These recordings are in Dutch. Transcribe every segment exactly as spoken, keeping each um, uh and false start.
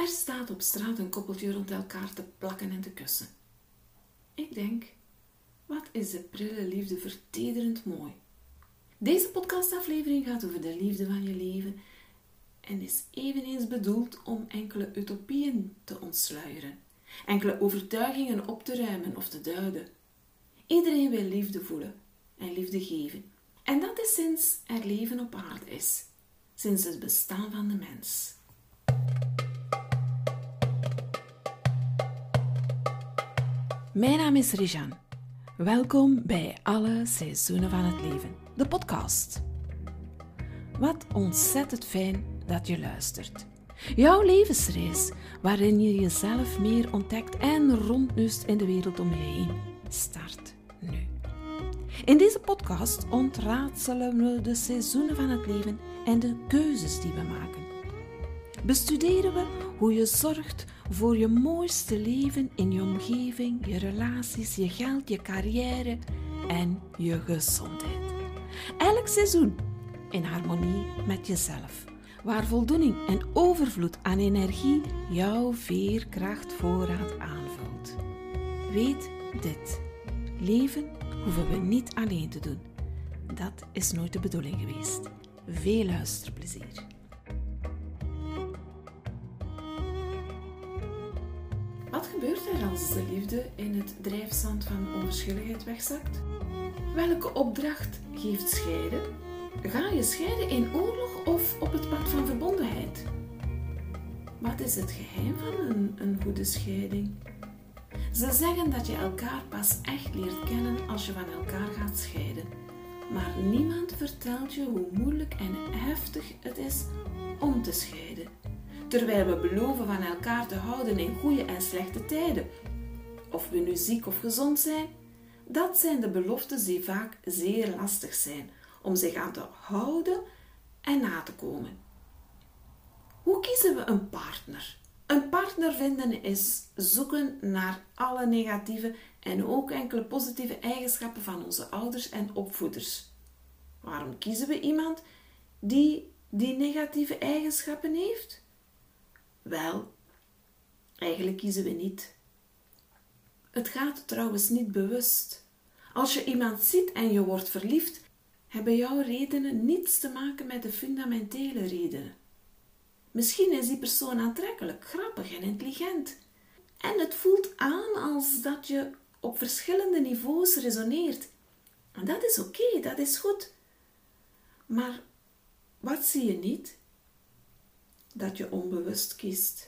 Er staat op straat een koppeltje rond elkaar te plakken en te kussen. Ik denk, wat is de prille liefde vertederend mooi. Deze podcastaflevering gaat over de liefde van je leven en is eveneens bedoeld om enkele utopieën te ontsluieren, enkele overtuigingen op te ruimen of te duiden. Iedereen wil liefde voelen en liefde geven. En dat is sinds er leven op aarde is, sinds het bestaan van de mens. Mijn naam is Rejan. Welkom bij Alle Seizoenen van het Leven, de podcast. Wat ontzettend fijn dat je luistert. Jouw levensreis, waarin je jezelf meer ontdekt en rondneust in de wereld om je heen, start nu. In deze podcast ontraadselen we de seizoenen van het leven en de keuzes die we maken. Bestuderen we hoe je zorgt voor je mooiste leven in je omgeving, je relaties, je geld, je carrière en je gezondheid. Elk seizoen in harmonie met jezelf, waar voldoening en overvloed aan energie jouw veerkrachtvoorraad aanvult. Weet dit: leven hoeven we niet alleen te doen. Dat is nooit de bedoeling geweest. Veel luisterplezier. Wat gebeurt er als de liefde in het drijfzand van onverschilligheid wegzakt? Welke opdracht geeft scheiden? Ga je scheiden in oorlog of op het pad van verbondenheid? Wat is het geheim van een, een goede scheiding? Ze zeggen dat je elkaar pas echt leert kennen als je van elkaar gaat scheiden. Maar niemand vertelt je hoe moeilijk en heftig het is om te scheiden. Terwijl we beloven van elkaar te houden in goede en slechte tijden. Of we nu ziek of gezond zijn, dat zijn de beloftes die vaak zeer lastig zijn om zich aan te houden en na te komen. Hoe kiezen we een partner? Een partner vinden is zoeken naar alle negatieve en ook enkele positieve eigenschappen van onze ouders en opvoeders. Waarom kiezen we iemand die die negatieve eigenschappen heeft? Wel, eigenlijk kiezen we niet. Het gaat trouwens niet bewust. Als je iemand ziet en je wordt verliefd, hebben jouw redenen niets te maken met de fundamentele redenen. Misschien is die persoon aantrekkelijk, grappig en intelligent. En het voelt aan als dat je op verschillende niveaus resoneert. En dat is oké, dat is goed. Maar wat zie je niet? Dat je onbewust kiest.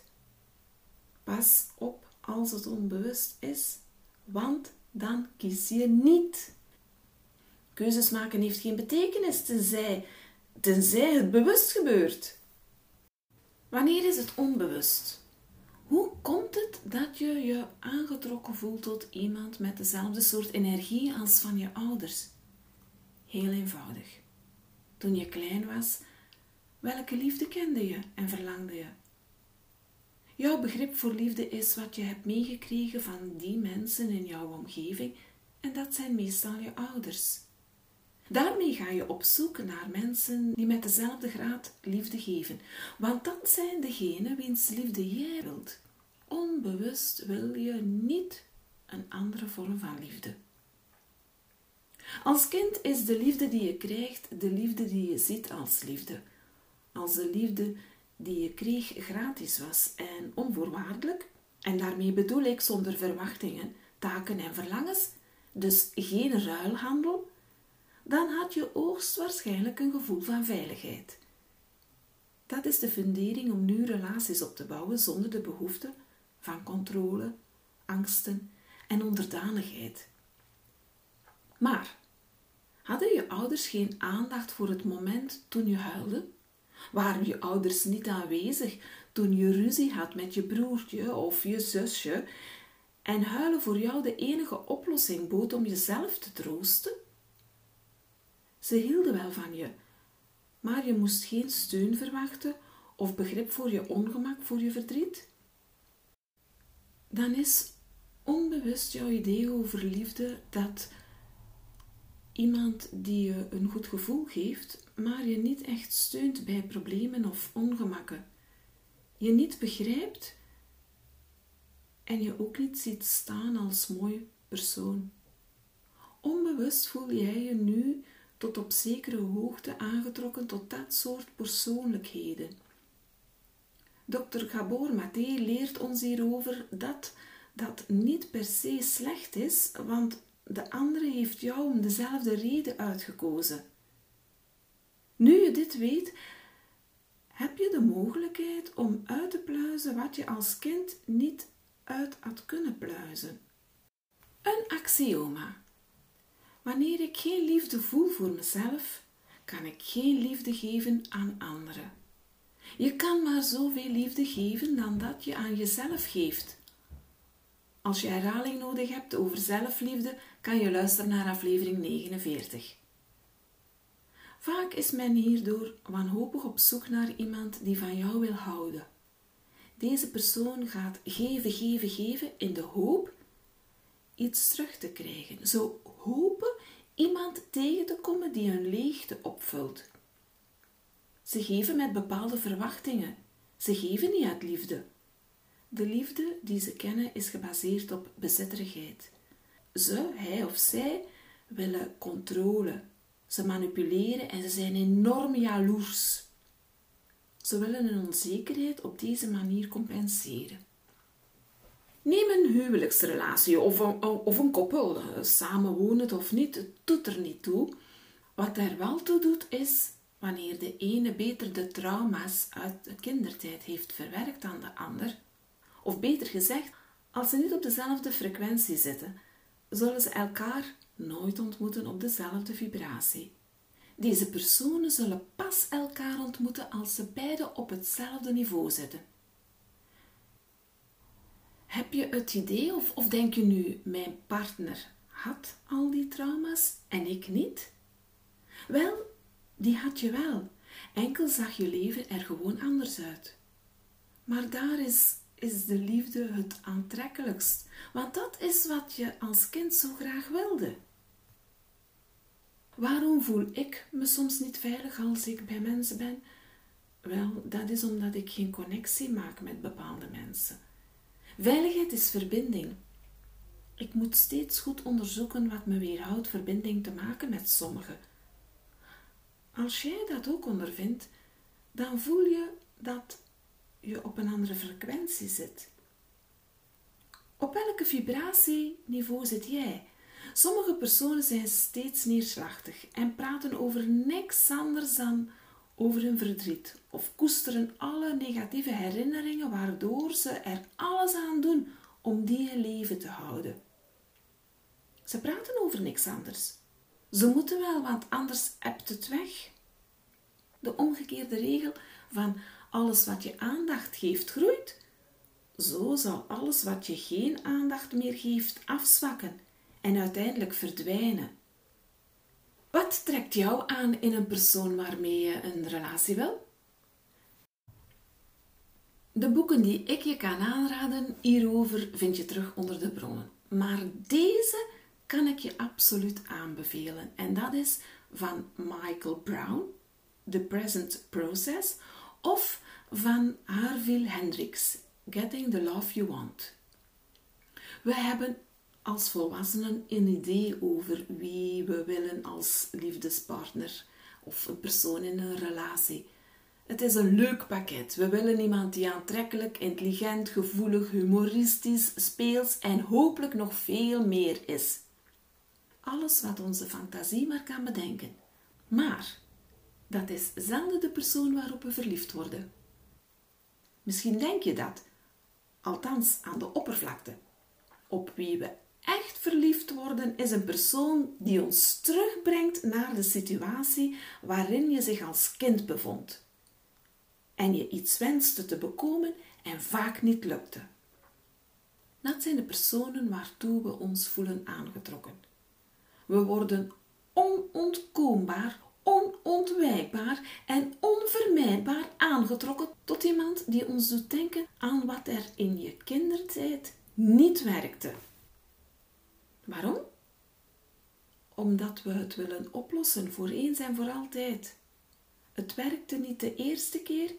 Pas op als het onbewust is, want dan kies je niet. Keuzes maken heeft geen betekenis, tenzij, tenzij het bewust gebeurt. Wanneer is het onbewust? Hoe komt het dat je je aangetrokken voelt tot iemand met dezelfde soort energie als van je ouders? Heel eenvoudig. Toen je klein was, welke liefde kende je en verlangde je? Jouw begrip voor liefde is wat je hebt meegekregen van die mensen in jouw omgeving en dat zijn meestal je ouders. Daarmee ga je op zoek naar mensen die met dezelfde graad liefde geven, want dat zijn degenen wiens liefde jij wilt. Onbewust wil je niet een andere vorm van liefde. Als kind is de liefde die je krijgt de liefde die je ziet als liefde. Als de liefde die je kreeg gratis was en onvoorwaardelijk, en daarmee bedoel ik zonder verwachtingen, taken en verlangens, dus geen ruilhandel, dan had je hoogstwaarschijnlijk een gevoel van veiligheid. Dat is de fundering om nu relaties op te bouwen zonder de behoefte van controle, angsten en onderdanigheid. Maar hadden je ouders geen aandacht voor het moment toen je huilde? Waren je ouders niet aanwezig toen je ruzie had met je broertje of je zusje en huilen voor jou de enige oplossing bood om jezelf te troosten? Ze hielden wel van je, maar je moest geen steun verwachten of begrip voor je ongemak, voor je verdriet. Dan is onbewust jouw idee over liefde dat iemand die je een goed gevoel geeft, maar je niet echt steunt bij problemen of ongemakken. je niet begrijpt en je ook niet ziet staan als mooi persoon. Onbewust voel jij je nu tot op zekere hoogte aangetrokken tot dat soort persoonlijkheden. dokter Gabor Maté leert ons hierover dat dat niet per se slecht is, want de andere heeft jou om dezelfde reden uitgekozen. Nu je dit weet, heb je de mogelijkheid om uit te pluizen wat je als kind niet uit had kunnen pluizen. Een axioma. Wanneer ik geen liefde voel voor mezelf, kan ik geen liefde geven aan anderen. Je kan maar zoveel liefde geven dan dat je aan jezelf geeft. Als je herhaling nodig hebt over zelfliefde, kan je luisteren naar aflevering negenenveertig. Vaak is men hierdoor wanhopig op zoek naar iemand die van jou wil houden. Deze persoon gaat geven, geven, geven in de hoop iets terug te krijgen. Zo hopen iemand tegen te komen die hun leegte opvult. Ze geven met bepaalde verwachtingen. Ze geven niet uit liefde. De liefde die ze kennen is gebaseerd op bezitterigheid. Ze, hij of zij, willen controle. Ze manipuleren en ze zijn enorm jaloers. Ze willen een onzekerheid op deze manier compenseren. Neem een huwelijksrelatie of een, of een koppel, samenwonend of niet, het doet er niet toe. Wat er wel toe doet is, wanneer de ene beter de trauma's uit de kindertijd heeft verwerkt dan de ander, of beter gezegd, als ze niet op dezelfde frequentie zitten, zullen ze elkaar nooit ontmoeten op dezelfde vibratie. Deze personen zullen pas elkaar ontmoeten als ze beiden op hetzelfde niveau zitten. Heb je het idee of, of denk je nu, mijn partner had al die trauma's en ik niet? Wel, die had je wel. Enkel zag je leven er gewoon anders uit. Maar daar is, is de liefde het aantrekkelijkst, want dat is wat je als kind zo graag wilde. Waarom voel ik me soms niet veilig als ik bij mensen ben? Wel, dat is omdat ik geen connectie maak met bepaalde mensen. Veiligheid is verbinding. Ik moet steeds goed onderzoeken wat me weerhoudt verbinding te maken met sommigen. Als jij dat ook ondervindt, dan voel je dat je op een andere frequentie zit. Op welke vibratieniveau zit jij? Sommige personen zijn steeds neerslachtig en praten over niks anders dan over hun verdriet of koesteren alle negatieve herinneringen waardoor ze er alles aan doen om die in leven te houden. Ze praten over niks anders. Ze moeten wel, want anders ebt het weg. De omgekeerde regel van alles wat je aandacht geeft groeit, zo zal alles wat je geen aandacht meer geeft afzwakken en uiteindelijk verdwijnen. Wat trekt jou aan in een persoon waarmee je een relatie wil? De boeken die ik je kan aanraden hierover vind je terug onder de bronnen. Maar deze kan ik je absoluut aanbevelen. En dat is van Michael Brown, The Present Process, of van Harville Hendrix, Getting the Love You Want. We hebben als volwassenen een idee over wie we willen als liefdespartner of een persoon in een relatie. Het is een leuk pakket. We willen iemand die aantrekkelijk, intelligent, gevoelig, humoristisch, speels en hopelijk nog veel meer is. Alles wat onze fantasie maar kan bedenken. Maar dat is zelden de persoon waarop we verliefd worden. Misschien denk je dat, althans aan de oppervlakte. Op wie we echt verliefd worden is een persoon die ons terugbrengt naar de situatie waarin je zich als kind bevond. En je iets wenste te bekomen en vaak niet lukte. Dat zijn de personen waartoe we ons voelen aangetrokken. We worden onontkoombaar, onontwijkbaar en onvermijdbaar aangetrokken tot iemand die ons doet denken aan wat er in je kindertijd niet werkte. Waarom? Omdat we het willen oplossen voor eens en voor altijd. Het werkte niet de eerste keer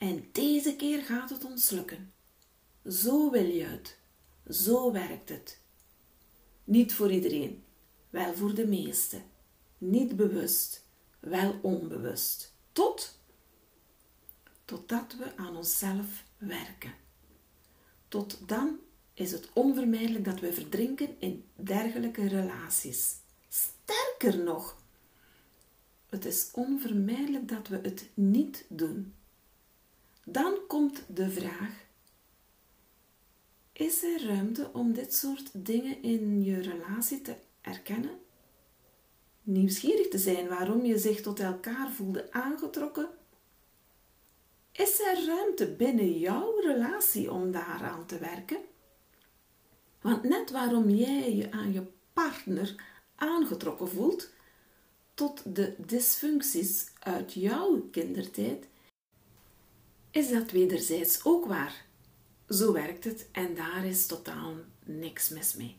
en deze keer gaat het ons lukken. Zo wil je het. Zo werkt het. Niet voor iedereen, wel voor de meesten. Niet bewust, wel onbewust. Tot, totdat we aan onszelf werken. Tot dan is het onvermijdelijk dat we verdrinken in dergelijke relaties. Sterker nog, het is onvermijdelijk dat we het niet doen. Dan komt de vraag: is er ruimte om dit soort dingen in je relatie te erkennen? Nieuwsgierig te zijn waarom je zich tot elkaar voelde aangetrokken? Is er ruimte binnen jouw relatie om daaraan te werken? Want net waarom jij je aan je partner aangetrokken voelt tot de dysfuncties uit jouw kindertijd, is dat wederzijds ook waar. Zo werkt het en daar is totaal niks mis mee.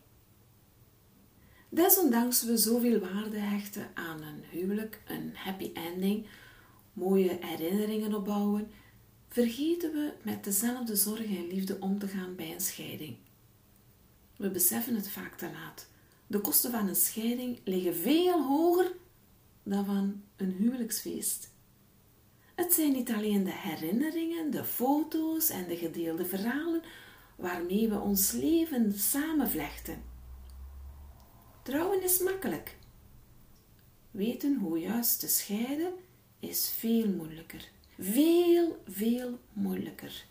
Desondanks we zoveel waarde hechten aan een huwelijk, een happy ending, mooie herinneringen opbouwen, vergeten we met dezelfde zorg en liefde om te gaan bij een scheiding. We beseffen het vaak te laat. De kosten van een scheiding liggen veel hoger dan van een huwelijksfeest. Het zijn niet alleen de herinneringen, de foto's en de gedeelde verhalen waarmee we ons leven samenvlechten. Trouwen is makkelijk. Weten hoe juist te scheiden is veel moeilijker. Veel, veel moeilijker.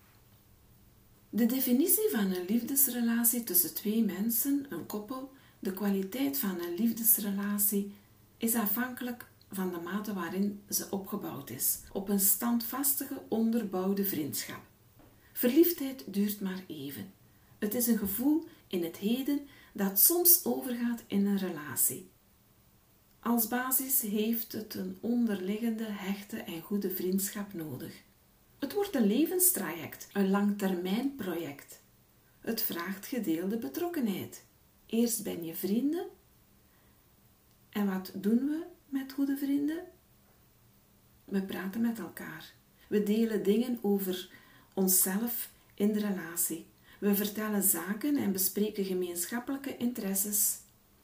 De definitie van een liefdesrelatie tussen twee mensen, een koppel, de kwaliteit van een liefdesrelatie, is afhankelijk van de mate waarin ze opgebouwd is, op een standvastige, onderbouwde vriendschap. Verliefdheid duurt maar even. Het is een gevoel in het heden dat soms overgaat in een relatie. Als basis heeft het een onderliggende, hechte en goede vriendschap nodig. Het wordt een levenstraject, een langtermijnproject. Het vraagt gedeelde betrokkenheid. Eerst ben je vrienden. En wat doen we met goede vrienden? We praten met elkaar. We delen dingen over onszelf in de relatie. We vertellen zaken en bespreken gemeenschappelijke interesses.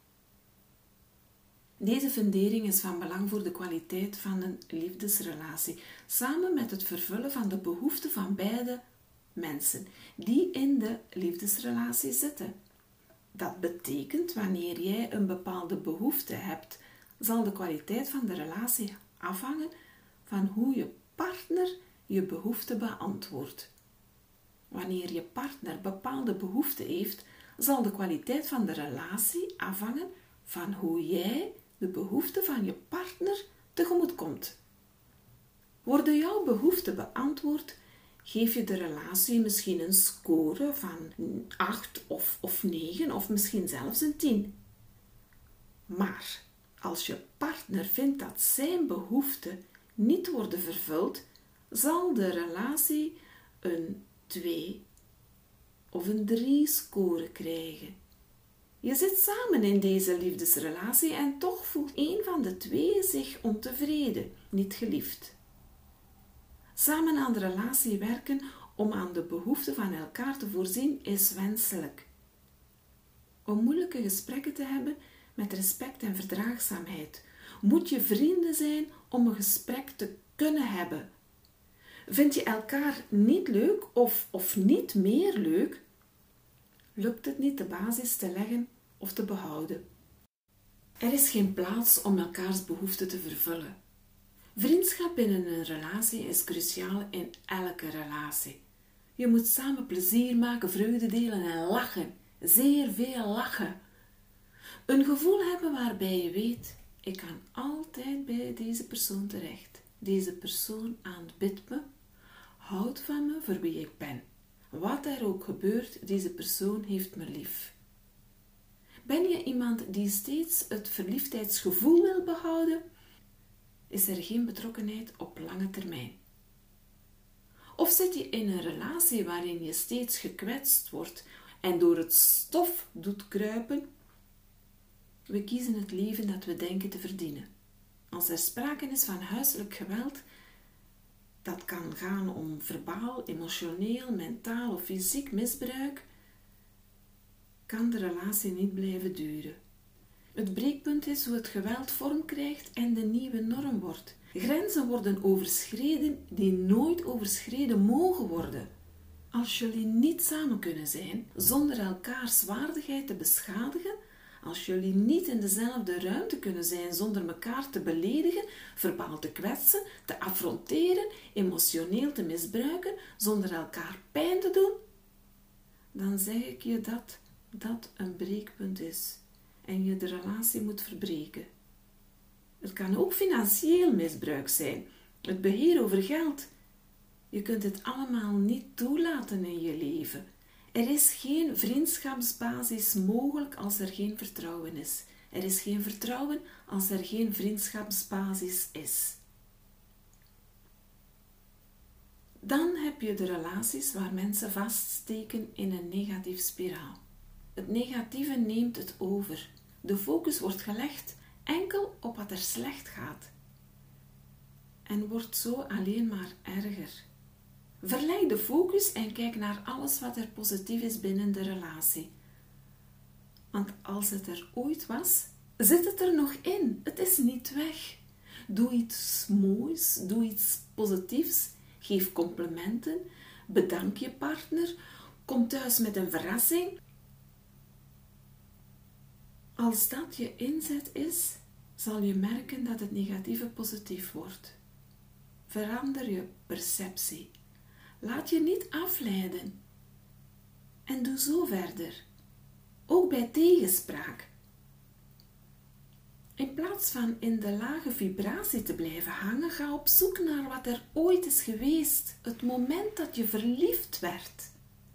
Deze fundering is van belang voor de kwaliteit van een liefdesrelatie, samen met het vervullen van de behoeften van beide mensen die in de liefdesrelatie zitten. Dat betekent, wanneer jij een bepaalde behoefte hebt, zal de kwaliteit van de relatie afhangen van hoe je partner je behoefte beantwoordt. Wanneer je partner bepaalde behoeften heeft, zal de kwaliteit van de relatie afhangen van hoe jij de behoeften van je partner tegemoet komt. Worden jouw behoeften beantwoord, geef je de relatie misschien een score van acht of, of negen of misschien zelfs een tien. Maar als je partner vindt dat zijn behoeften niet worden vervuld, zal de relatie een twee of een drie score krijgen. Je zit samen in deze liefdesrelatie en toch voelt een van de twee zich ontevreden, niet geliefd. Samen aan de relatie werken om aan de behoeften van elkaar te voorzien is wenselijk. Om moeilijke gesprekken te hebben met respect en verdraagzaamheid, moet je vrienden zijn om een gesprek te kunnen hebben. Vind je elkaar niet leuk of, of niet meer leuk, lukt het niet de basis te leggen of te behouden. Er is geen plaats om elkaars behoeften te vervullen. Vriendschap binnen een relatie is cruciaal in elke relatie. Je moet samen plezier maken, vreugde delen en lachen. Zeer veel lachen. Een gevoel hebben waarbij je weet, ik kan altijd bij deze persoon terecht. Deze persoon aanbidt me, houdt van me voor wie ik ben. Wat er ook gebeurt, deze persoon heeft me lief. Ben je iemand die steeds het verliefdheidsgevoel wil behouden, is er geen betrokkenheid op lange termijn. Of zit je in een relatie waarin je steeds gekwetst wordt en door het stof doet kruipen? We kiezen het leven dat we denken te verdienen. Als er sprake is van huiselijk geweld, Dat kan gaan om verbaal, emotioneel, mentaal of fysiek misbruik. Kan de relatie niet blijven duren. Het breekpunt is hoe het geweld vorm krijgt en de nieuwe norm wordt. Grenzen worden overschreden die nooit overschreden mogen worden. Als jullie niet samen kunnen zijn zonder elkaars waardigheid te beschadigen, als jullie niet in dezelfde ruimte kunnen zijn zonder elkaar te beledigen, verbaal te kwetsen, te affronteren, emotioneel te misbruiken, zonder elkaar pijn te doen, dan zeg ik je dat dat een breekpunt is en je de relatie moet verbreken. Het kan ook financieel misbruik zijn, het beheer over geld. Je kunt het allemaal niet toelaten in je leven. Er is geen vriendschapsbasis mogelijk als er geen vertrouwen is. Er is geen vertrouwen als er geen vriendschapsbasis is. Dan heb je de relaties waar mensen vaststeken in een negatief spiraal. Het negatieve neemt het over. De focus wordt gelegd enkel op wat er slecht gaat. En wordt zo alleen maar erger. Verleg de focus en kijk naar alles wat er positief is binnen de relatie. Want als het er ooit was, zit het er nog in. Het is niet weg. Doe iets moois, doe iets positiefs. Geef complimenten. Bedank je partner. Kom thuis met een verrassing. Als dat je inzet is, zal je merken dat het negatieve positief wordt. Verander je perceptie. Laat je niet afleiden. En doe zo verder. Ook bij tegenspraak. In plaats van in de lage vibratie te blijven hangen, ga op zoek naar wat er ooit is geweest. Het moment dat je verliefd werd.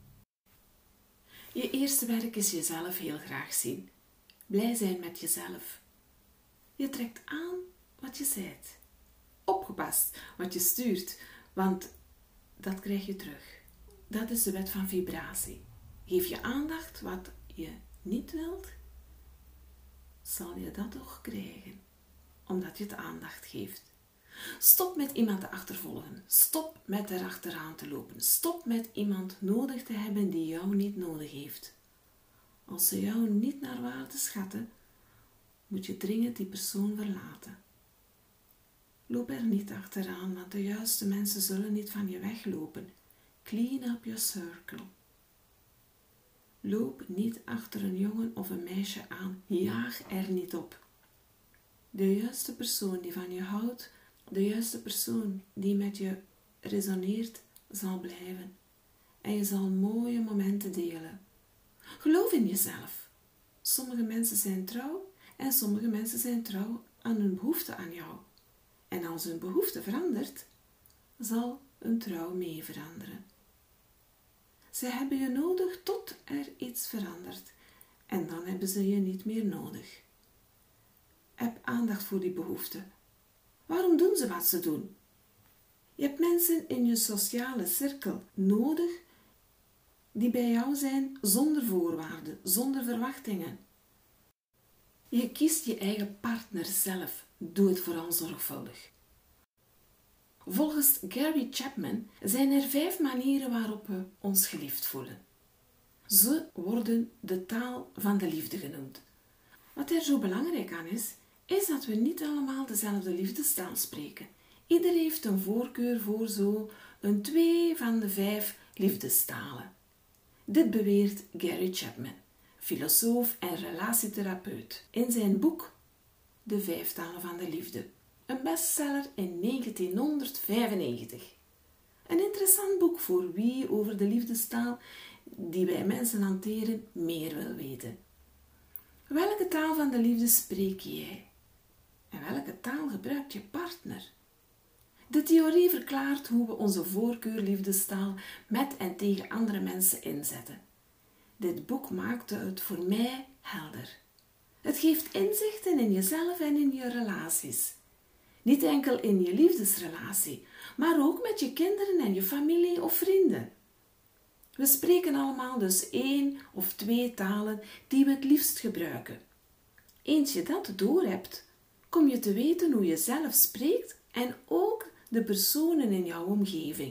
Je eerste werk is jezelf heel graag zien. Blij zijn met jezelf. Je trekt aan wat je zijt. Opgepast wat je stuurt, want dat krijg je terug. Dat is de wet van vibratie. Geef je aandacht wat je niet wilt, zal je dat toch krijgen, omdat je het aandacht geeft. Stop met iemand te achtervolgen. Stop met erachteraan te lopen. Stop met iemand nodig te hebben die jou niet nodig heeft. Als ze jou niet naar waarde schatten, moet je dringend die persoon verlaten. Loop er niet achteraan, want de juiste mensen zullen niet van je weglopen. Clean up your circle. Loop niet achter een jongen of een meisje aan. Jaag er niet op. De juiste persoon die van je houdt, de juiste persoon die met je resoneert, zal blijven. En je zal mooie momenten delen. Geloof in jezelf. Sommige mensen zijn trouw en sommige mensen zijn trouw aan hun behoefte aan jou. En als hun behoefte verandert, zal hun trouw mee veranderen. Ze hebben je nodig tot er iets verandert. En dan hebben ze je niet meer nodig. Heb aandacht voor die behoefte. Waarom doen ze wat ze doen? Je hebt mensen in je sociale cirkel nodig die bij jou zijn zonder voorwaarden, zonder verwachtingen. Je kiest je eigen partner zelf. Doe het vooral zorgvuldig. Volgens Gary Chapman zijn er vijf manieren waarop we ons geliefd voelen. Ze worden de taal van de liefde genoemd. Wat er zo belangrijk aan is, is dat we niet allemaal dezelfde liefdestaal spreken. Ieder heeft een voorkeur voor zo een twee van de vijf liefdestalen. Dit beweert Gary Chapman, filosoof en relatietherapeut, in zijn boek De Vijf Talen van de Liefde. Een bestseller in negentienhonderdvijfennegentig. Een interessant boek voor wie over de liefdestaal die wij mensen hanteren meer wil weten. Welke taal van de liefde spreek jij? En welke taal gebruikt je partner? De theorie verklaart hoe we onze voorkeur-liefdestaal met en tegen andere mensen inzetten. Dit boek maakte het voor mij helder. Het geeft inzichten in jezelf en in je relaties. Niet enkel in je liefdesrelatie, maar ook met je kinderen en je familie of vrienden. We spreken allemaal dus één of twee talen die we het liefst gebruiken. Eens je dat doorhebt, kom je te weten hoe je zelf spreekt en ook de personen in jouw omgeving.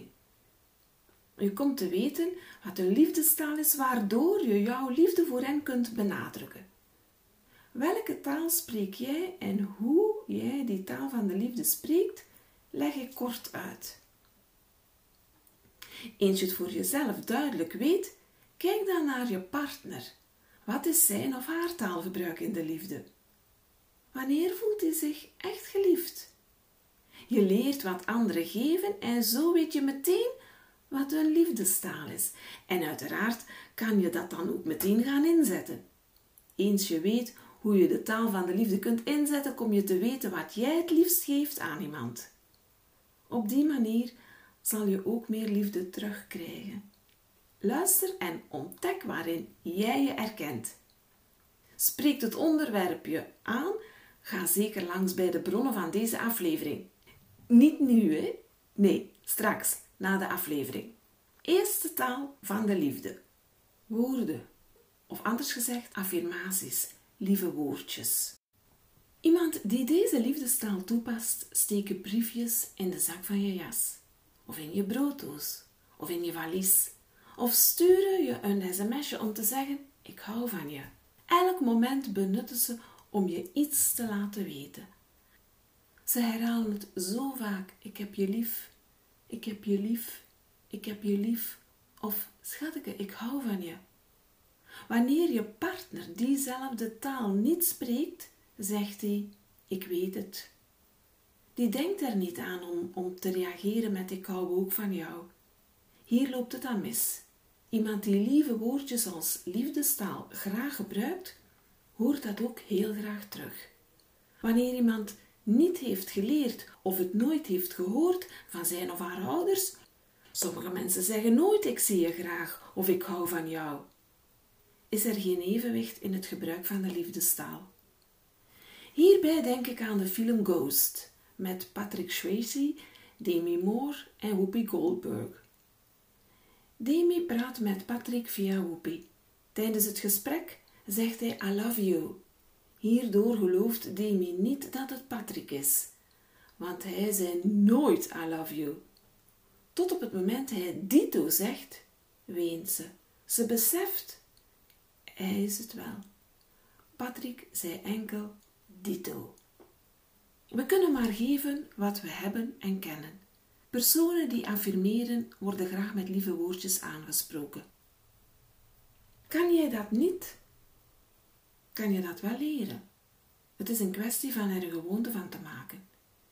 Je komt te weten wat een liefdestaal is, waardoor je jouw liefde voor hen kunt benadrukken. Welke taal spreek jij en hoe jij die taal van de liefde spreekt, leg ik kort uit. Eens je het voor jezelf duidelijk weet, kijk dan naar je partner. Wat is zijn of haar taalgebruik in de liefde? Wanneer voelt hij zich echt geliefd? Je leert wat anderen geven en zo weet je meteen wat hun liefdestaal is. En uiteraard kan je dat dan ook meteen gaan inzetten. Eens je weet hoe je de taal van de liefde kunt inzetten, kom je te weten wat jij het liefst geeft aan iemand. Op die manier zal je ook meer liefde terugkrijgen. Luister en ontdek waarin jij je erkent. Spreekt het onderwerp je aan? Ga zeker langs bij de bronnen van deze aflevering. Niet nu, hè? Nee, straks, na de aflevering. Eerste taal van de liefde. Woorden. Of anders gezegd, affirmaties, lieve woordjes. Iemand die deze liefdestaal toepast, steekt briefjes in de zak van je jas. Of in je brooddoos. Of in je valies. Of sturen je een sms'je om te zeggen, ik hou van je. Elk moment benutten ze om je iets te laten weten. Ze herhalen het zo vaak, ik heb je lief, ik heb je lief, ik heb je lief. Of, schatje, ik hou van je. Wanneer je partner diezelfde taal niet spreekt, zegt hij, ik weet het. Die denkt er niet aan om, om te reageren met ik hou ook van jou. Hier loopt het aan mis. Iemand die lieve woordjes als liefdestaal graag gebruikt, hoort dat ook heel graag terug. Wanneer iemand niet heeft geleerd of het nooit heeft gehoord van zijn of haar ouders, sommige mensen zeggen nooit ik zie je graag of ik hou van jou, is er geen evenwicht in het gebruik van de liefdestaal. Hierbij denk ik aan de film Ghost met Patrick Swayze, Demi Moore en Whoopi Goldberg. Demi praat met Patrick via Whoopi. Tijdens het gesprek zegt hij I love you. Hierdoor gelooft Demi niet dat het Patrick is, want hij zei nooit I love you. Tot op het moment hij dito zegt, weent ze. Ze beseft, hij is het wel. Patrick zei enkel dito. We kunnen maar geven wat we hebben en kennen. Personen die affirmeren worden graag met lieve woordjes aangesproken. Kan jij dat niet? Kan je dat wel leren? Het is een kwestie van er een gewoonte van te maken.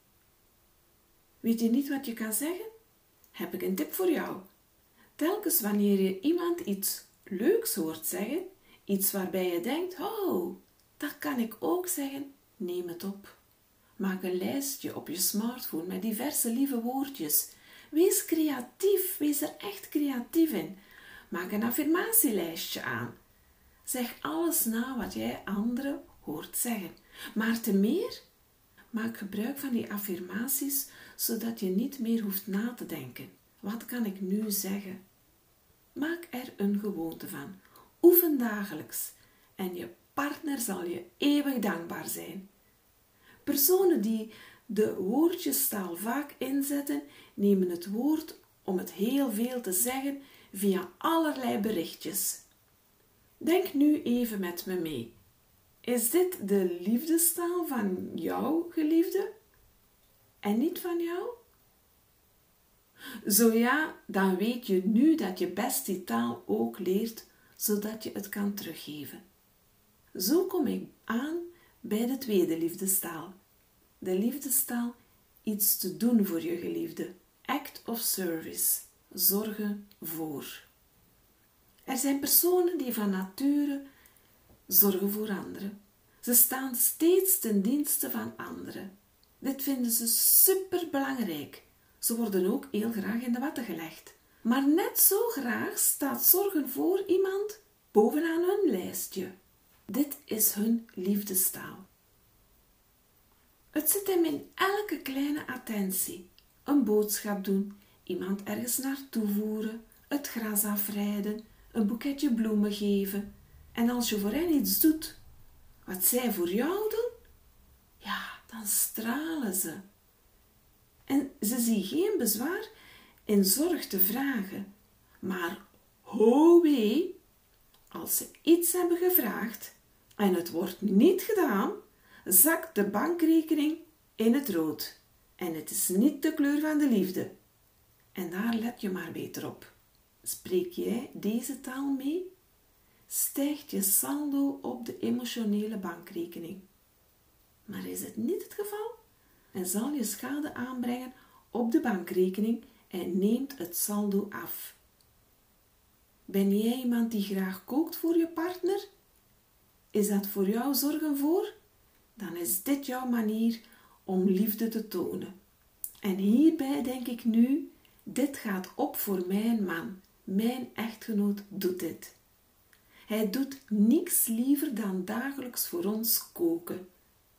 Weet je niet wat je kan zeggen? Heb ik een tip voor jou. Telkens wanneer je iemand iets leuks hoort zeggen, iets waarbij je denkt, oh, dat kan ik ook zeggen, neem het op. Maak een lijstje op je smartphone met diverse lieve woordjes. Wees creatief, wees er echt creatief in. Maak een affirmatielijstje aan. Zeg alles na wat jij anderen hoort zeggen. Maar te meer, maak gebruik van die affirmaties, zodat je niet meer hoeft na te denken. Wat kan ik nu zeggen? Maak er een gewoonte van. Oefen dagelijks en je partner zal je eeuwig dankbaar zijn. Personen die de woordjestaal vaak inzetten, nemen het woord om het heel veel te zeggen via allerlei berichtjes. Denk nu even met me mee. Is dit de liefdestaal van jouw geliefde en niet van jou? Zo ja, dan weet je nu dat je best die taal ook leert, zodat je het kan teruggeven. Zo kom ik aan bij de tweede liefdestaal. De liefdestaal, iets te doen voor je geliefde. Act of service, zorgen voor. Er zijn personen die van nature zorgen voor anderen. Ze staan steeds ten dienste van anderen. Dit vinden ze superbelangrijk. Ze worden ook heel graag in de watten gelegd. Maar net zo graag staat zorgen voor iemand bovenaan hun lijstje. Dit is hun liefdestaal. Het zit hem in elke kleine attentie. Een boodschap doen, iemand ergens naartoe voeren, het gras afrijden, een boeketje bloemen geven. En als je voor hen iets doet wat zij voor jou doen, ja, dan stralen ze. en ze zien geen bezwaar in zorg te vragen. Maar ho wee, als ze iets hebben gevraagd en het wordt niet gedaan, zakt de bankrekening in het rood. En het is niet de kleur van de liefde. En daar let je maar beter op. Spreek jij deze taal mee? Stijgt je saldo op de emotionele bankrekening. Maar is het niet het geval? En zal je schade aanbrengen op de bankrekening en neemt het saldo af. Ben jij iemand die graag kookt voor je partner? Is dat voor jou zorgen voor? Dan is dit jouw manier om liefde te tonen. En hierbij denk ik nu, dit gaat op voor mijn man. Mijn echtgenoot doet dit. Hij doet niks liever dan dagelijks voor ons koken.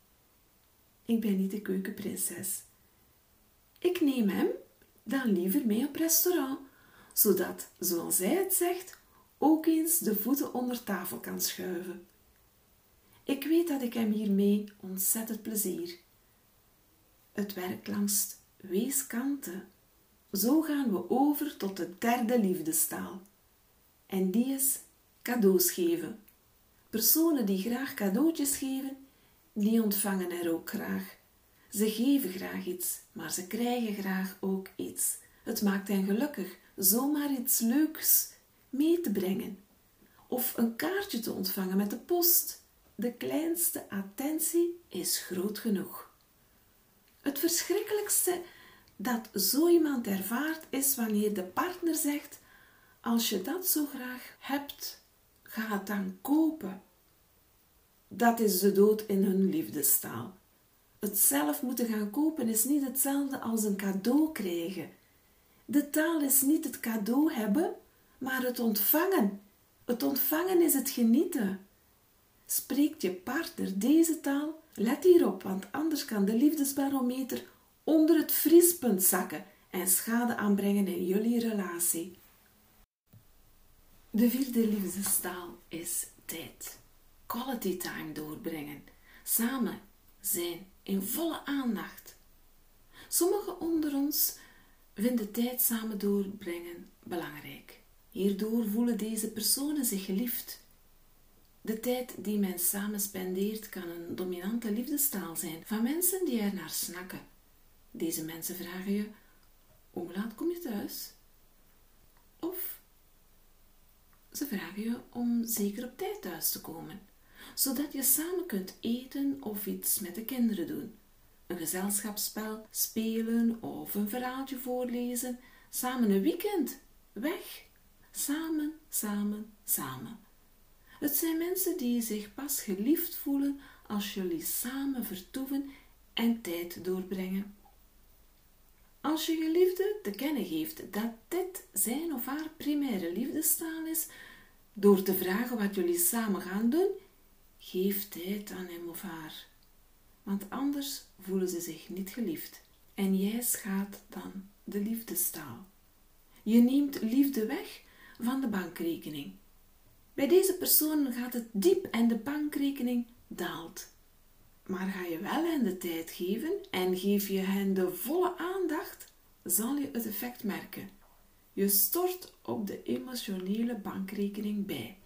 Ik ben niet de keukenprinses. Ik neem hem dan liever mee op restaurant, zodat, zoals hij het zegt, ook eens de voeten onder tafel kan schuiven. Ik weet dat ik hem hiermee ontzettend plezier. Het werkt langs weeskanten. Zo gaan we over tot de derde liefdestaal. En die is cadeaus geven. Personen die graag cadeautjes geven, die ontvangen er ook graag. Ze geven graag iets, maar ze krijgen graag ook iets. Het maakt hen gelukkig zomaar iets leuks mee te brengen. Of een kaartje te ontvangen met de post. De kleinste attentie is groot genoeg. Het verschrikkelijkste dat zo iemand ervaart is wanneer de partner zegt: als je dat zo graag hebt, ga het dan kopen. Dat is de dood in hun liefdestaal. Het zelf moeten gaan kopen is niet hetzelfde als een cadeau krijgen. De taal is niet het cadeau hebben, maar het ontvangen. Het ontvangen is het genieten. Spreekt je partner deze taal? Let hierop, want anders kan de liefdesbarometer onder het vriespunt zakken en schade aanbrengen in jullie relatie. De vierde liefdestaal is tijd. Quality time doorbrengen. Samen zijn in volle aandacht. Sommigen onder ons vinden tijd samen doorbrengen belangrijk. Hierdoor voelen deze personen zich geliefd. De tijd die men samen spendeert kan een dominante liefdestaal zijn van mensen die er naar snakken. Deze mensen vragen je: hoe laat kom je thuis? Of ze vragen je om zeker op tijd thuis te komen, zodat je samen kunt eten of iets met de kinderen doen. Een gezelschapsspel spelen of een verhaaltje voorlezen. Samen een weekend weg. Samen, samen, samen. Het zijn mensen die zich pas geliefd voelen als jullie samen vertoeven en tijd doorbrengen. Als je geliefde te kennen geeft dat dit zijn of haar primaire liefdestaal is, door te vragen wat jullie samen gaan doen, geef tijd aan hem of haar. Want anders voelen ze zich niet geliefd en jij schaadt dan de liefdestaal. Je neemt liefde weg van de bankrekening. Bij deze personen gaat het diep en de bankrekening daalt. Maar ga je wel hen de tijd geven en geef je hen de volle aandacht, zal je het effect merken. Je stort op de emotionele bankrekening bij.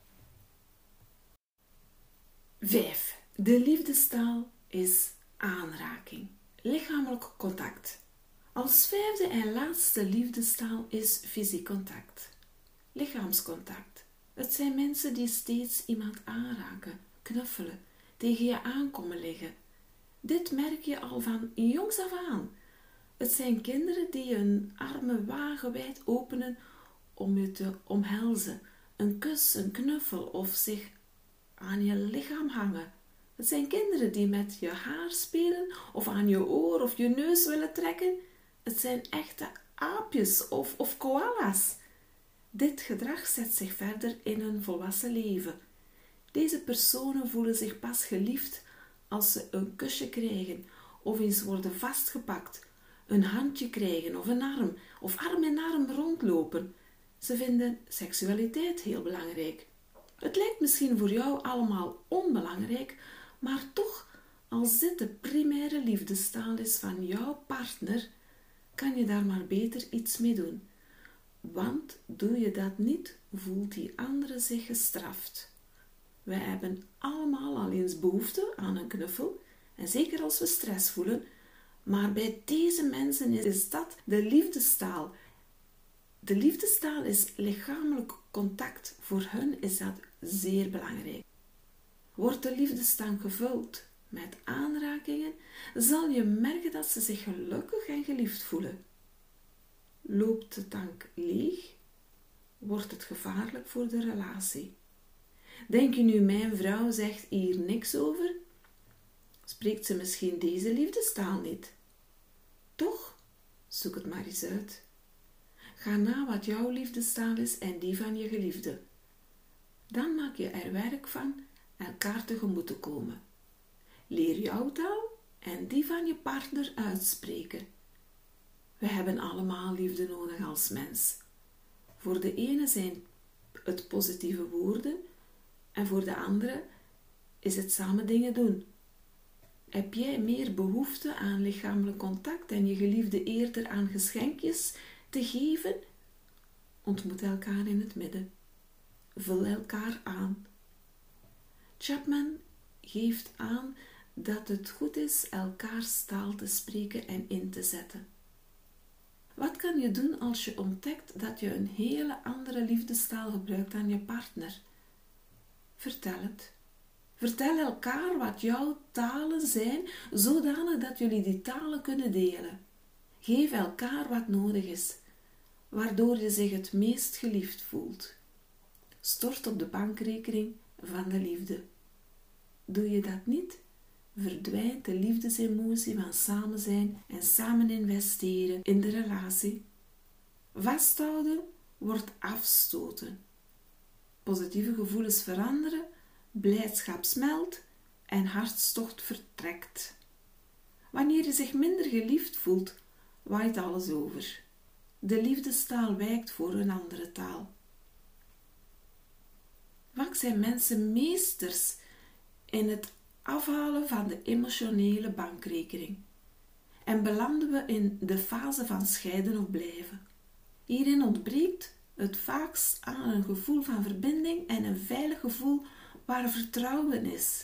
vijf. De liefdestaal is aanraking, lichamelijk contact. Als vijfde en laatste liefdestaal is fysiek contact, lichaamscontact. Het zijn mensen die steeds iemand aanraken, knuffelen, tegen je aankomen liggen. Dit merk je al van jongs af aan. Het zijn kinderen die hun armen wagenwijd openen om je te omhelzen, een kus, een knuffel of zich aan je lichaam hangen. Het zijn kinderen die met je haar spelen of aan je oor of je neus willen trekken. Het zijn echte aapjes of, of koala's. Dit gedrag zet zich verder in hun volwassen leven. Deze personen voelen zich pas geliefd als ze een kusje krijgen of eens worden vastgepakt, een handje krijgen of een arm of arm in arm rondlopen. Ze vinden seksualiteit heel belangrijk. Het lijkt misschien voor jou allemaal onbelangrijk, maar toch, als dit de primaire liefdestaal is van jouw partner, kan je daar maar beter iets mee doen. Want doe je dat niet, voelt die andere zich gestraft. Wij hebben allemaal al eens behoefte aan een knuffel, en zeker als we stress voelen, maar bij deze mensen is dat de liefdestaal. De liefdestaal is lichamelijk contact. Voor hen is dat zeer belangrijk. Wordt de liefdestaal gevuld met aanrakingen, zal je merken dat ze zich gelukkig en geliefd voelen. Loopt de tank leeg, wordt het gevaarlijk voor de relatie. Denk je nu, mijn vrouw zegt hier niks over? Spreekt ze misschien deze liefdestaal niet? Toch, zoek het maar eens uit. Ga na wat jouw liefdestaal is en die van je geliefde. Dan maak je er werk van elkaar tegemoet te komen. Leer jouw taal en die van je partner uitspreken. We hebben allemaal liefde nodig als mens. Voor de ene zijn het positieve woorden en voor de andere is het samen dingen doen. Heb jij meer behoefte aan lichamelijk contact en je geliefde eerder aan geschenkjes te geven? Ontmoet elkaar in het midden. Vul elkaar aan. Chapman geeft aan dat het goed is elkaars taal te spreken en in te zetten. Wat kan je doen als je ontdekt dat je een hele andere liefdestaal gebruikt dan je partner? Vertel het. Vertel elkaar wat jouw talen zijn, zodanig dat jullie die talen kunnen delen. Geef elkaar wat nodig is, waardoor je zich het meest geliefd voelt. Stort op de bankrekening van de liefde. Doe je dat niet, verdwijnt de liefdesemotie van samen zijn en samen investeren in de relatie. Vasthouden wordt afstoten. Positieve gevoelens veranderen, blijdschap smelt en hartstocht vertrekt. Wanneer je zich minder geliefd voelt, waait alles over. De liefdestaal wijkt voor een andere taal. Vaak zijn mensen meesters in het afhalen van de emotionele bankrekening en belanden we in de fase van scheiden of blijven. Hierin ontbreekt het vaakst aan een gevoel van verbinding en een veilig gevoel waar vertrouwen is.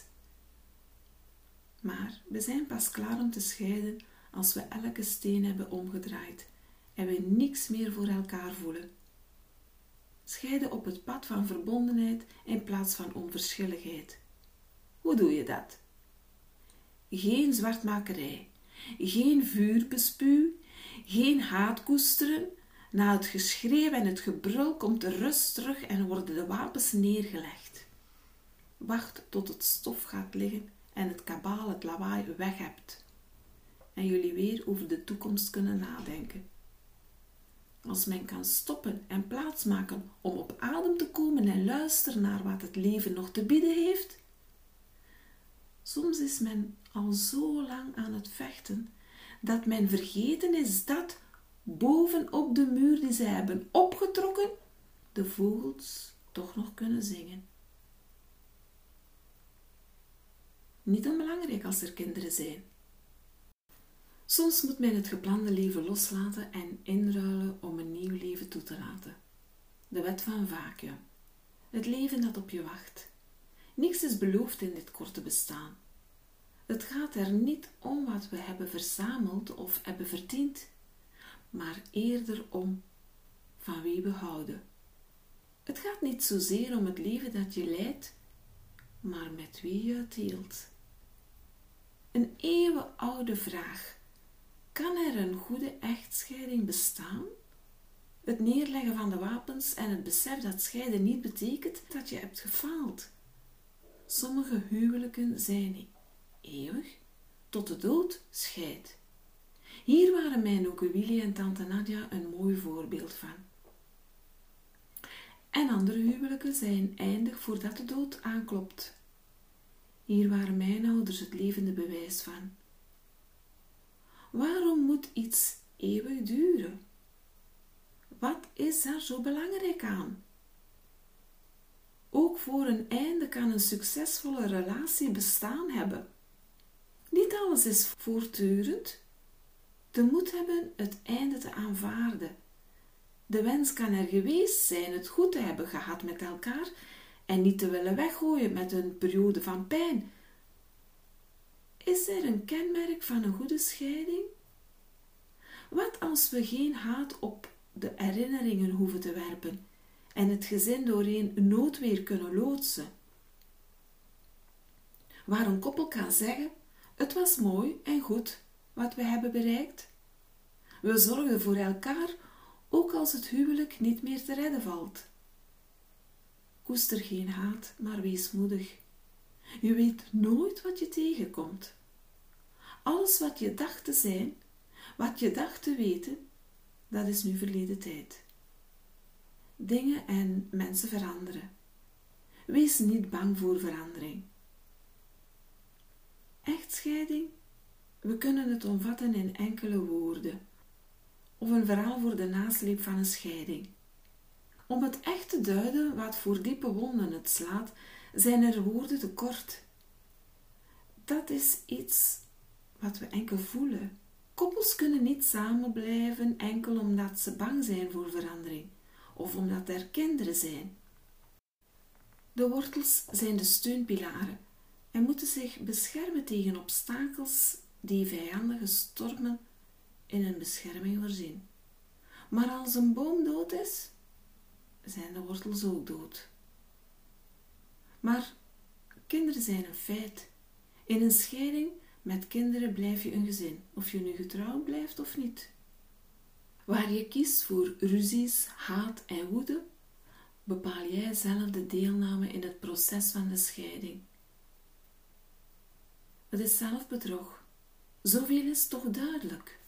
Maar we zijn pas klaar om te scheiden als we elke steen hebben omgedraaid en we niks meer voor elkaar voelen. Scheiden op het pad van verbondenheid in plaats van onverschilligheid. Hoe doe je dat? Geen zwartmakerij, geen vuurbespuw, geen haat koesteren. Na het geschreeuw en het gebrul komt de rust terug en worden de wapens neergelegd. Wacht tot het stof gaat liggen en het kabaal, het lawaai weg hebt. En jullie weer over de toekomst kunnen nadenken. Als men kan stoppen en plaatsmaken om op adem te komen en luisteren naar wat het leven nog te bieden heeft. Soms is men al zo lang aan het vechten dat men vergeten is dat bovenop de muur die zij hebben opgetrokken, de vogels toch nog kunnen zingen. Niet onbelangrijk als er kinderen zijn. Soms moet men het geplande leven loslaten en inruilen om een nieuw leven toe te laten. De wet van vacuüm. Het leven dat op je wacht. Niks is beloofd in dit korte bestaan. Het gaat er niet om wat we hebben verzameld of hebben verdiend, maar eerder om van wie we houden. Het gaat niet zozeer om het leven dat je leidt, maar met wie je het deelt. Een eeuwenoude vraag. Kan er een goede echtscheiding bestaan? Het neerleggen van de wapens en het besef dat scheiden niet betekent dat je hebt gefaald. Sommige huwelijken zijn eeuwig, tot de dood scheidt. Hier waren mijn oom Willy en tante Nadia een mooi voorbeeld van. En andere huwelijken zijn eindig voordat de dood aanklopt. Hier waren mijn ouders het levende bewijs van. Waarom moet iets eeuwig duren? Wat is daar zo belangrijk aan? Ook voor een einde kan een succesvolle relatie bestaan hebben. Niet alles is voortdurend. de moed hebben het einde te aanvaarden. De wens kan er geweest zijn het goed te hebben gehad met elkaar en niet te willen weggooien met een periode van pijn. Is er een kenmerk van een goede scheiding? Wat als we geen haat op de herinneringen hoeven te werpen en het gezin doorheen noodweer kunnen loodsen? Waar een koppel kan zeggen, het was mooi en goed wat we hebben bereikt. We zorgden voor elkaar, ook als het huwelijk niet meer te redden valt. Koester geen haat, maar wees moedig. Je weet nooit wat je tegenkomt. Alles wat je dacht te zijn, wat je dacht te weten, dat is nu verleden tijd. Dingen en mensen veranderen. Wees niet bang voor verandering. Echtscheiding, we kunnen het omvatten in enkele woorden, of een verhaal voor de nasleep van een scheiding. Om het echt te duiden wat voor diepe wonden het slaat, zijn er woorden te kort. Dat is iets wat we enkel voelen. Koppels kunnen niet samen blijven enkel omdat ze bang zijn voor verandering, of omdat er kinderen zijn. De wortels zijn de steunpilaren en moeten zich beschermen tegen obstakels die vijandige stormen in een bescherming voorzien. Maar als een boom dood is, zijn de wortels ook dood. Maar kinderen zijn een feit. In een scheiding met kinderen blijf je een gezin, of je nu getrouwd blijft of niet. Waar je kiest voor ruzies, haat en woede, bepaal jij zelf de deelname in het proces van de scheiding. Het is zelfbedrog. Zoveel is toch duidelijk.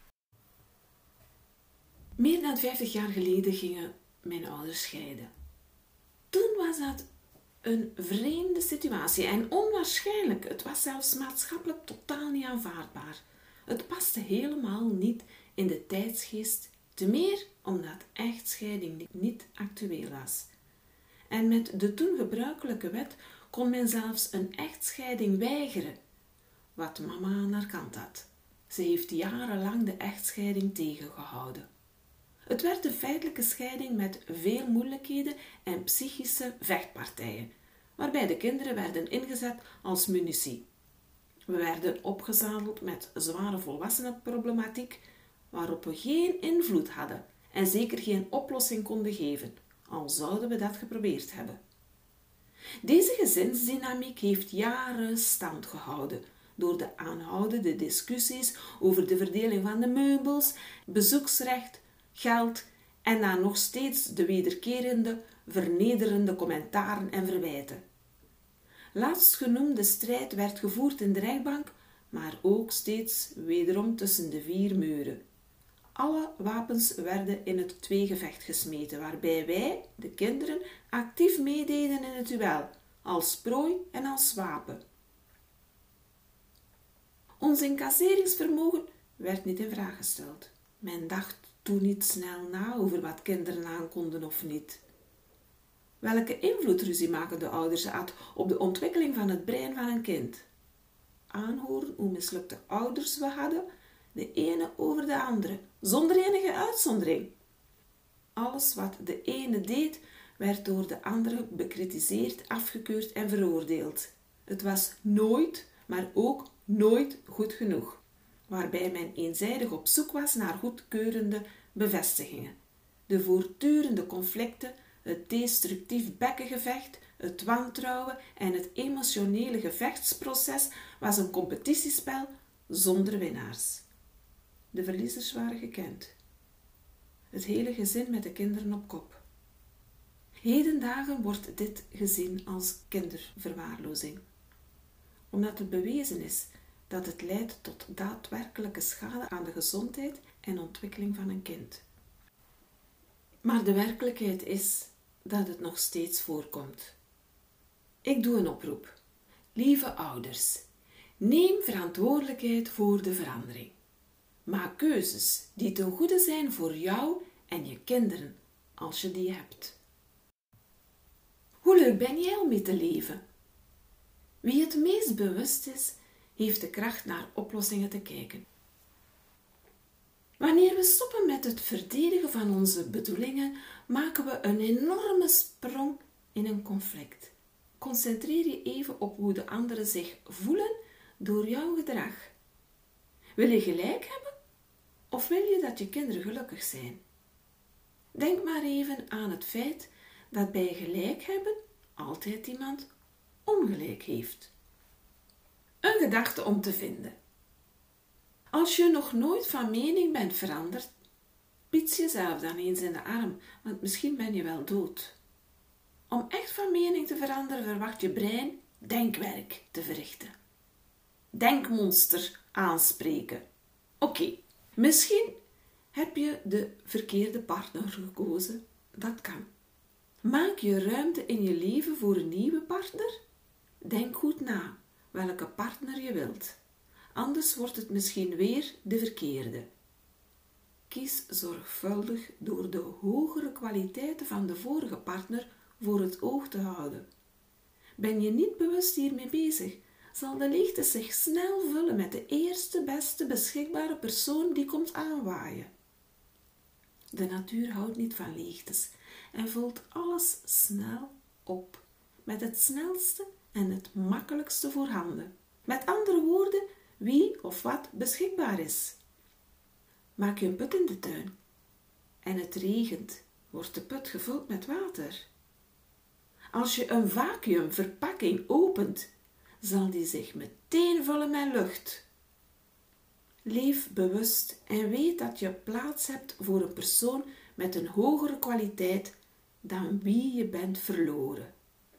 Meer dan vijftig jaar geleden gingen mijn ouders scheiden. Toen was dat een vreemde situatie en onwaarschijnlijk. Het was zelfs maatschappelijk totaal niet aanvaardbaar. Het paste helemaal niet in de tijdsgeest, te meer omdat echtscheiding niet actueel was. En met de toen gebruikelijke wet kon men zelfs een echtscheiding weigeren, wat mama aan haar kant had. Ze heeft jarenlang de echtscheiding tegengehouden. Het werd een feitelijke scheiding met veel moeilijkheden en psychische vechtpartijen, waarbij de kinderen werden ingezet als munitie. We werden opgezadeld met zware volwassenenproblematiek, waarop we geen invloed hadden en zeker geen oplossing konden geven, al zouden we dat geprobeerd hebben. Deze gezinsdynamiek heeft jaren stand gehouden, door de aanhoudende discussies over de verdeling van de meubels, bezoeksrecht, geld en dan nog steeds de wederkerende, vernederende commentaren en verwijten. Laatstgenoemde strijd werd gevoerd in de rechtbank, maar ook steeds wederom tussen de vier muren. Alle wapens werden in het tweegevecht gesmeten, waarbij wij, de kinderen, actief meededen in het duel, als prooi en als wapen. Ons incasseringsvermogen werd niet in vraag gesteld. Men dacht toen niet snel na over wat kinderen aankonden of niet. Welke invloed ruziemakende ouders had op de ontwikkeling van het brein van een kind. Aanhoren hoe mislukte ouders we hadden, de ene over de andere, zonder enige uitzondering. Alles wat de ene deed, werd door de andere bekritiseerd, afgekeurd en veroordeeld. Het was nooit, maar ook nooit goed genoeg, waarbij men eenzijdig op zoek was naar goedkeurende bevestigingen. De voortdurende conflicten, het destructief bekkengevecht, het wantrouwen en het emotionele gevechtsproces was een competitiespel zonder winnaars. De verliezers waren gekend. Het hele gezin met de kinderen op kop. Hedendagen wordt dit gezien als kinderverwaarlozing, omdat het bewezen is dat het leidt tot daadwerkelijke schade aan de gezondheid en ontwikkeling van een kind. Maar de werkelijkheid is dat het nog steeds voorkomt. Ik doe een oproep. Lieve ouders, neem verantwoordelijkheid voor de verandering. Maak keuzes die ten goede zijn voor jou en je kinderen, als je die hebt. Hoe leuk ben jij om mee te leven? Wie het meest bewust is, heeft de kracht naar oplossingen te kijken. Wanneer we stoppen met het verdedigen van onze bedoelingen, maken we een enorme sprong in een conflict. Concentreer je even op hoe de anderen zich voelen door jouw gedrag. Wil je gelijk hebben of wil je dat je kinderen gelukkig zijn? Denk maar even aan het feit dat bij gelijk hebben altijd iemand ongelijk heeft. Een gedachte om te vinden. Als je nog nooit van mening bent veranderd, bied jezelf dan eens in de arm, want misschien ben je wel dood. Om echt van mening te veranderen verwacht je brein denkwerk te verrichten. Denkmonster aanspreken. Oké, okay. Misschien heb je de verkeerde partner gekozen. Dat kan. Maak je ruimte in je leven voor een nieuwe partner? Denk goed na welke partner je wilt. Anders wordt het misschien weer de verkeerde. Kies zorgvuldig door de hogere kwaliteiten van de vorige partner voor het oog te houden. Ben je niet bewust hiermee bezig, zal de leegte zich snel vullen met de eerste beste beschikbare persoon die komt aanwaaien. De natuur houdt niet van leegtes en vult alles snel op, met het snelste en het makkelijkste voorhanden. Met andere woorden, wie of wat beschikbaar is. Maak je een put in de tuin en het regent, wordt de put gevuld met water. Als je een vacuümverpakking opent, zal die zich meteen vullen met lucht. Leef bewust en weet dat je plaats hebt voor een persoon met een hogere kwaliteit dan wie je bent verloren.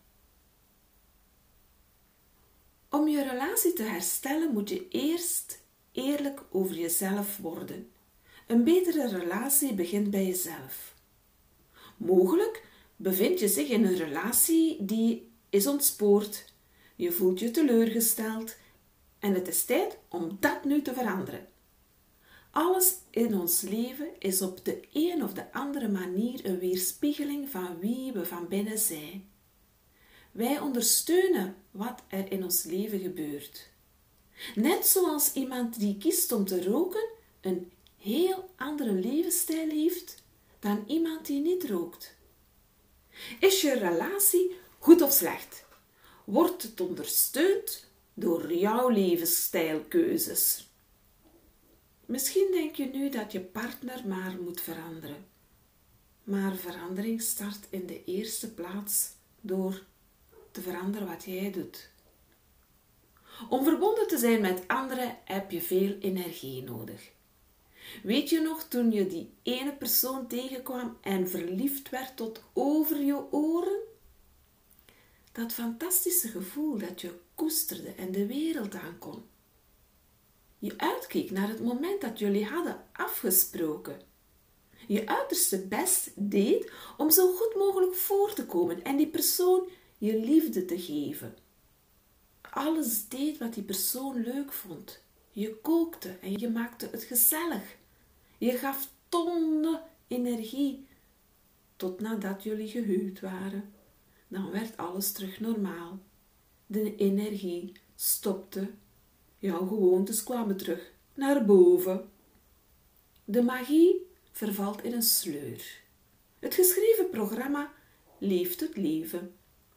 Om je relatie te herstellen moet je eerst eerlijk over jezelf worden. Een betere relatie begint bij jezelf. Mogelijk bevind je zich in een relatie die is ontspoord. Je voelt je teleurgesteld en het is tijd om dat nu te veranderen. Alles in ons leven is op de een of de andere manier een weerspiegeling van wie we van binnen zijn. Wij ondersteunen wat er in ons leven gebeurt. Net zoals iemand die kiest om te roken een heel andere levensstijl heeft dan iemand die niet rookt. Is je relatie goed of slecht? Wordt het ondersteund door jouw levensstijlkeuzes? Misschien denk je nu dat je partner maar moet veranderen. Maar verandering start in de eerste plaats door te veranderen wat jij doet. Om verbonden te zijn met anderen heb je veel energie nodig. Weet je nog toen je die ene persoon tegenkwam en verliefd werd tot over je oren? Dat fantastische gevoel dat je koesterde en de wereld aankon. Je uitkeek naar het moment dat jullie hadden afgesproken. Je uiterste best deed om zo goed mogelijk voor te komen en die persoon je liefde te geven. Alles deed wat die persoon leuk vond. Je kookte en je maakte het gezellig. Je gaf tonnen energie. Tot nadat jullie gehuwd waren. Dan werd alles terug normaal. De energie stopte. Jouw gewoontes kwamen terug naar boven. De magie vervalt in een sleur. Het geschreven programma leeft het leven.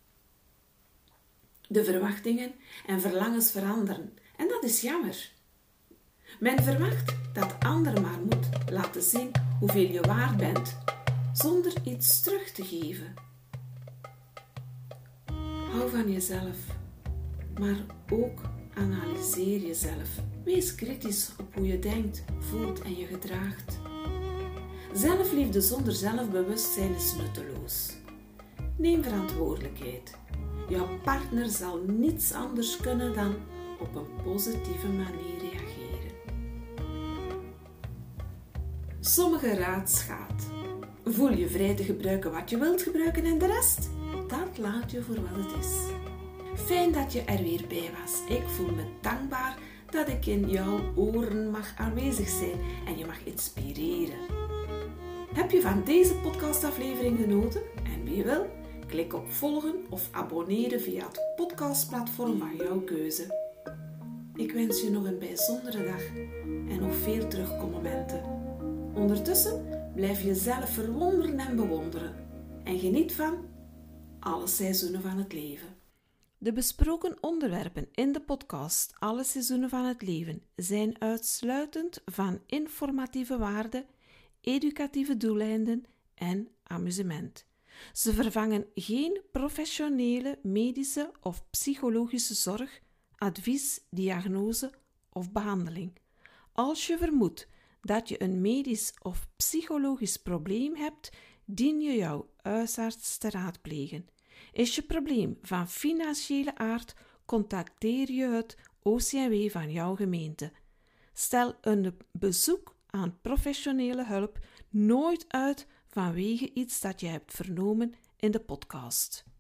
De verwachtingen en verlangens veranderen en dat is jammer. Men verwacht dat anderen maar moet laten zien hoeveel je waard bent, zonder iets terug te geven. Hou van jezelf, maar ook analyseer jezelf. Wees kritisch op hoe je denkt, voelt en je gedraagt. Zelfliefde zonder zelfbewustzijn is nutteloos. Neem verantwoordelijkheid. Jouw partner zal niets anders kunnen dan op een positieve manier reageren. Sommige raad schaadt. Voel je vrij te gebruiken wat je wilt gebruiken en de rest, dat laat je voor wat het is. Fijn dat je er weer bij was. Ik voel me dankbaar dat ik in jouw oren mag aanwezig zijn en je mag inspireren. Heb je van deze podcastaflevering genoten? En wie wil, klik op volgen of abonneren via het podcastplatform van jouw keuze. Ik wens je nog een bijzondere dag en nog veel terugkommomenten. Ondertussen blijf jezelf verwonderen en bewonderen en geniet van alle seizoenen van het leven. De besproken onderwerpen in de podcast Alle seizoenen van het leven zijn uitsluitend van informatieve waarde, educatieve doeleinden en amusement. Ze vervangen geen professionele medische of psychologische zorg, advies, diagnose of behandeling. Als je vermoedt dat je een medisch of psychologisch probleem hebt, dien je jouw huisarts te raadplegen. Is je probleem van financiële aard, contacteer je het O C M W van jouw gemeente. Stel een bezoek aan professionele hulp nooit uit vanwege iets dat je hebt vernomen in de podcast.